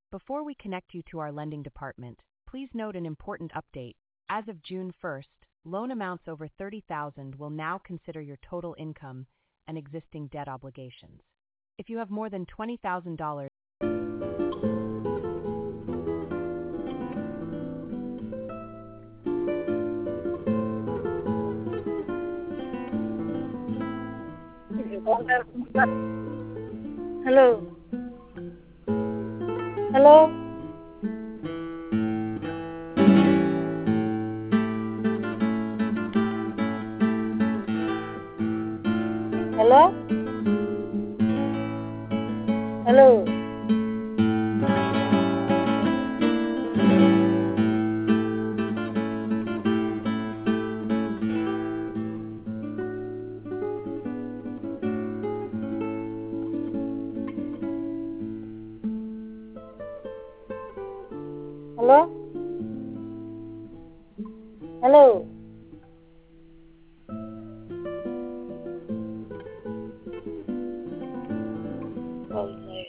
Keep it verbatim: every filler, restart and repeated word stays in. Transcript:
Before we connect you to our lending department, please note an important update. As of June first, loan amounts over thirty thousand dollars will now consider your total income and existing debt obligations. If you have more than twenty thousand dollars, Hello. Hello. Hello. Hello. Hello. Hello.